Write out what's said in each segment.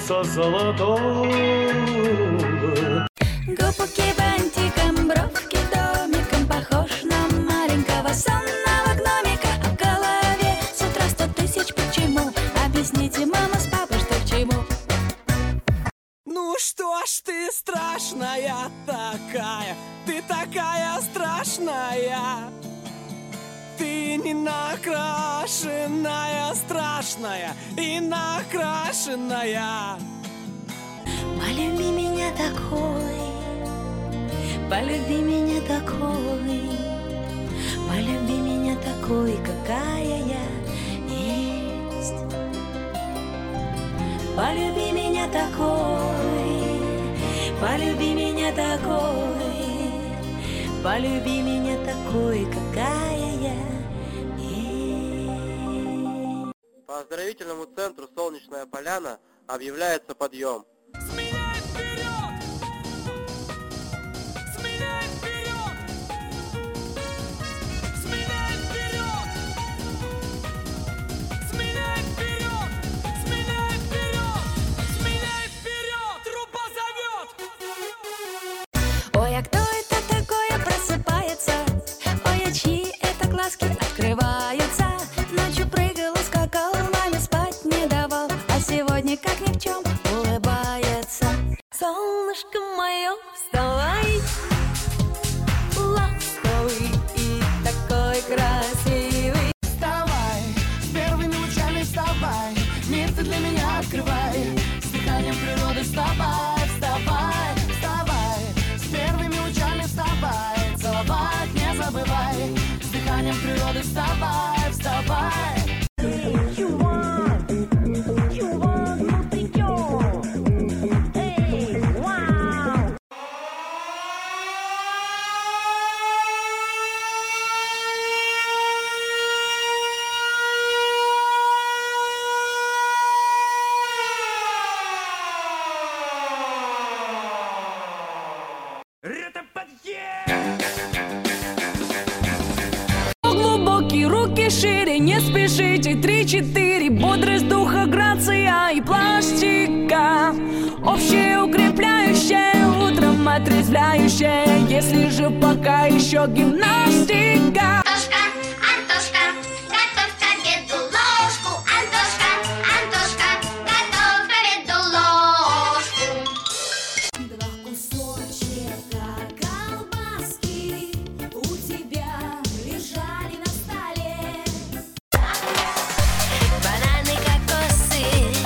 солнца золотого. Губки бантиком, бровки домиком, похож на маленького сонного гномика. А в голове с утра 100 тысяч почему. Объясните, мама с папой, что к чему. Ну что ж ты страшная такая, ты такая страшная. Ты не накрашенная, страшная и накрашенная. Полюби меня такой, полюби меня такой, полюби меня такой, какая я есть. Полюби меня такой, полюби меня такой, полюби меня такой, какая я есть. По оздоровительному центру «Солнечная поляна» объявляется подъем. Сменяй вперед! Сменяй вперед! Сменяй вперед! Сменяй вперед! Сменяй вперед! Сменяй вперед! Труба зовет! Ой, а кто это такое просыпается? Ой, а чьи это глазки открываются? Ночью прыгал и скакал, маме спать не давал, а сегодня как ни в чем улыбается. Солнышко мое, вставай, ласковый и такой красивый. Вставай, с первыми лучами вставай, мир ты для меня открывай, с дыханием природы вставай, вставай, вставай, с первыми лучами вставай, целовать не забывай, с дыханием природы вставай, вставай. Глубокие руки шире, не спешите, 3-4, бодрость духа, грация и пластика. Общее укрепляющее, утром отрезвляющее, если же пока еще гимнастика. Антошка, Антошка, готовь к обеду ложку. Антошка, Антошка, готовь к обеду ложку. 2 кусочка колбаски у тебя лежали на столе. Бананы, кокосы,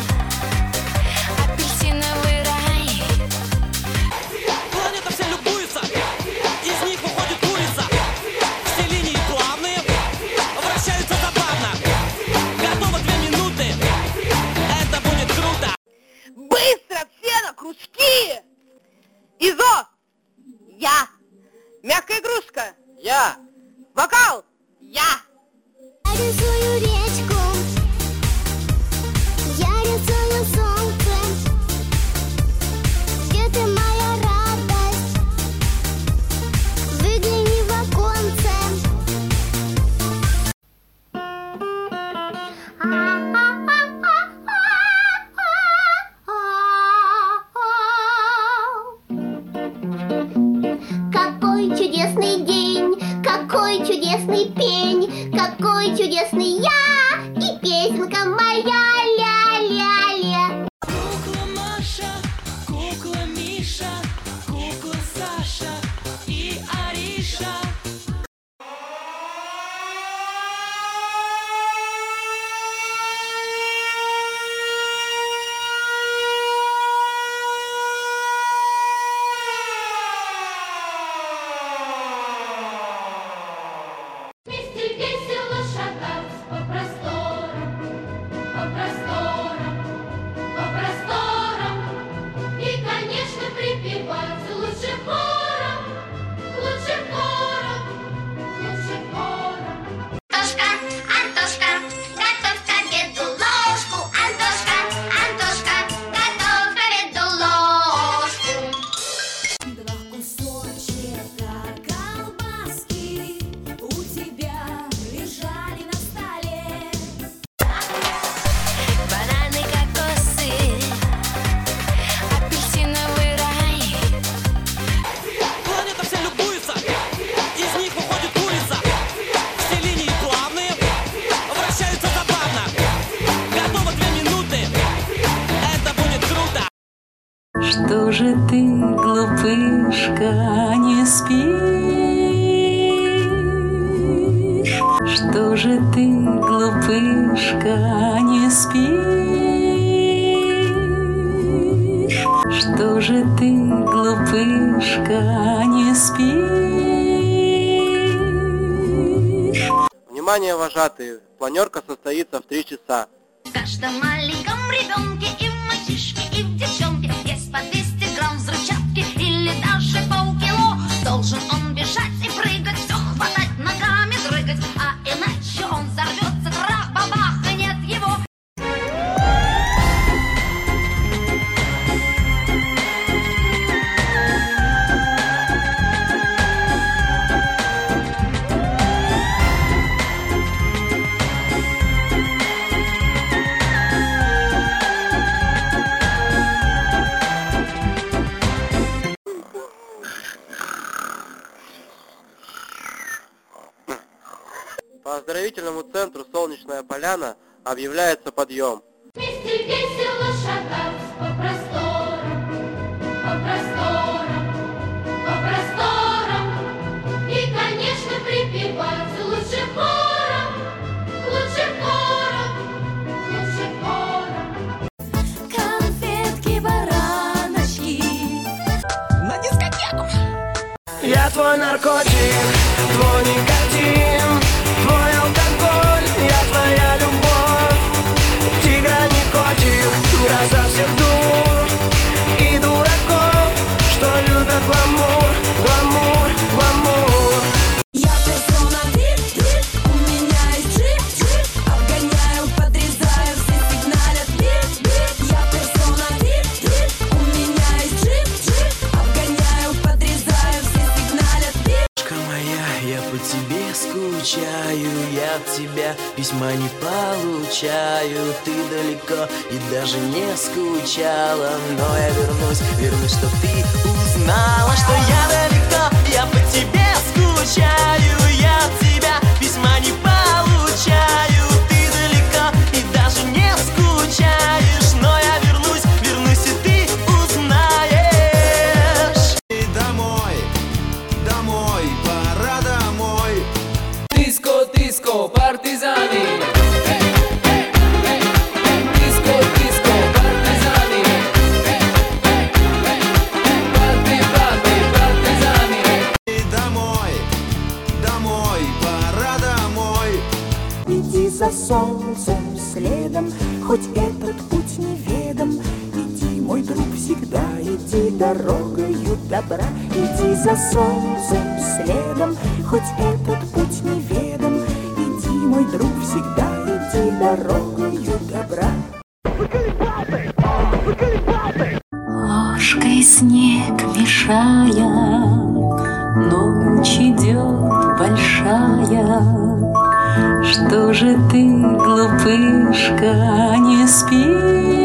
апельсиновый рай. Планета вся любуется, из них уходит курица. Все линии плавные, вращаются забавно. Готово 2 минуты, это будет круто. Быстро все на кружки! Изо! Я! Мягкая игрушка! Я! Вокал! Я! Я рисую речку, я рисую солнце, где ты моя радость, выгляни в оконце. Какой чудесный день, какой чудесный пень, какой чудесный я и песенка моя ля-ля-ля. Кукла Маша, кукла Миша, кукла Саша и Ариша. Вместе весело шагать же ты, глупышка, не спишь? Что же ты, глупышка, не спишь? Что же ты, глупышка, не спишь? Внимание, вожатые! Планерка состоится в 3 часа. В каждом маленьком ребенке и в мальчишке, и в девчонке есть по 200 грамм взрывчатки или даже полкило. Должен он бежать и прыгать, все хватать, ногами дрыгать, а иначе он взорвется, трах-бабах, и нет его. По оздоровительному центру «Солнечная поляна» объявляется подъем. Вместе весело шагать по просторам, по просторам, по просторам. И, конечно, припевать лучше хором, лучше хором, лучше хором. Конфетки, бараночки. На дискотеку! Я твой наркотик, твой никотин, твой алкоголь, я твоя любовь. Тигра не котик, гроза всех дур и дураков, что любят гламур, гламур, гламур. Я персона VIP, у меня есть джип, обгоняю, подрезаю, все сигналят бип. Я персона VIP, у меня есть джип, обгоняю, подрезаю, все сигналят бип. Девушка моя, я по тебе скучаю, я от тебя письма не получаю. Ты далеко и даже не скучала, но я вернусь, чтоб ты узнала, что я далеко, я по тебе скучаю, я от тебя письма не получаю. Ты далеко и даже не скучаешь, но я вернусь, и ты узнаешь. Домой, домой, пора домой. Диско, диско, партизани. Диско, диско, партизани. Парти, парти, партизани. Домой, домой, пора домой. Иди за солнцем следом, хоть этот путь неведом. Иди, мой друг, всегда иди дорогою добра. Иди за солнцем следом, хоть этот путь неведом. Иди, мой друг, всегда иди дорогою добра. Ложкой снег мешая, ночь идет большая. Что же ты, глупышка, не спишь?